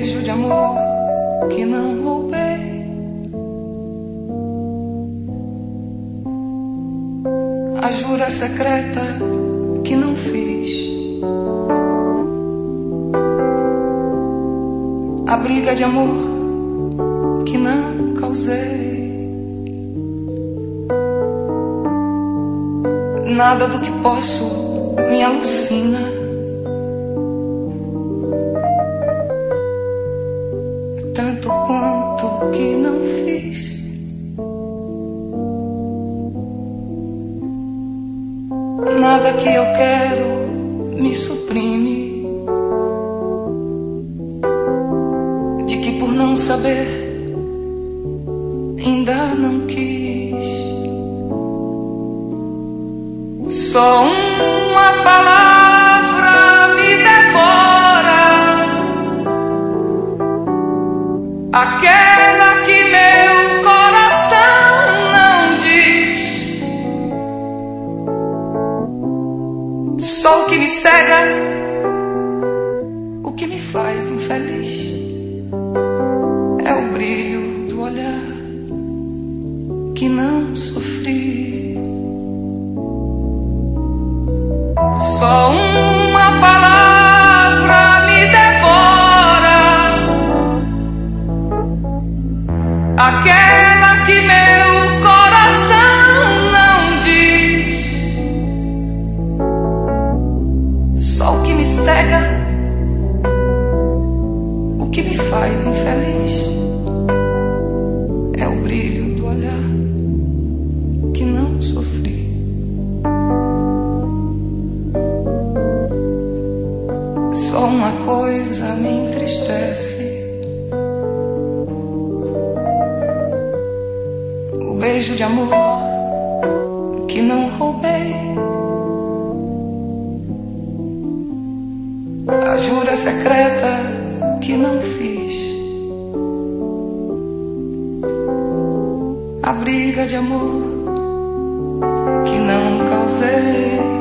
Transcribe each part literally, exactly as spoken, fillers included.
beijo de amor que não roubei, a jura secreta que não fiz, a briga de amor que não causei. Nada do que posso me alucina, tanto quanto que não fiz. Nada que eu quero me suprime, de que por não saber ainda não quis. Só uma palavra me devora, aquela que meu coração não diz. Só o que me cega, o que me faz infeliz, é o brilho do olhar que não sofri. Só uma palavra me devora, aquela que meu coração não diz. Só o que me cega, o que me faz infeliz, é o brilho do olhar que não sofri. Só uma coisa me entristece, o beijo de amor que não roubei, a jura secreta que não fiz, a briga de amor que não causei.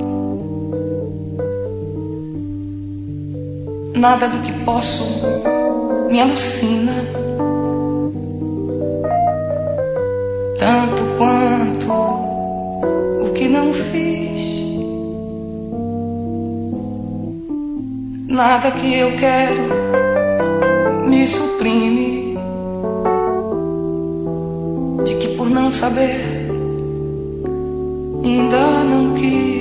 Nada do que posso me alucina, tanto quanto o que não fiz. Nada que eu quero me suprime, de que por não saber ainda não quis.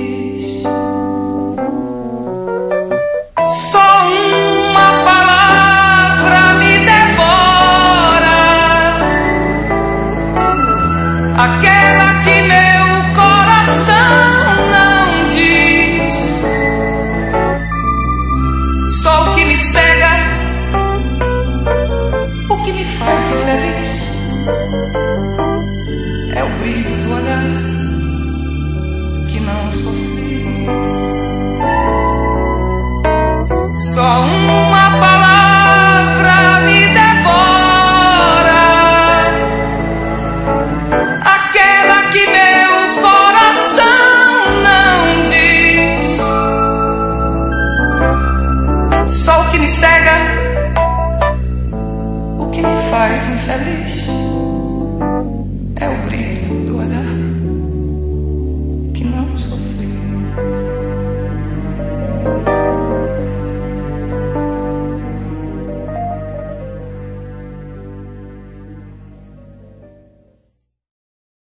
Só uma palavra me devora, aquela que meu coração não diz. Só o que me cega, o que me faz infeliz, é o brilho do olhar que não sofri. Só uma palavra me devora, aquela que meu coração não diz. Só o que me cega, o que me faz infeliz, é o brilho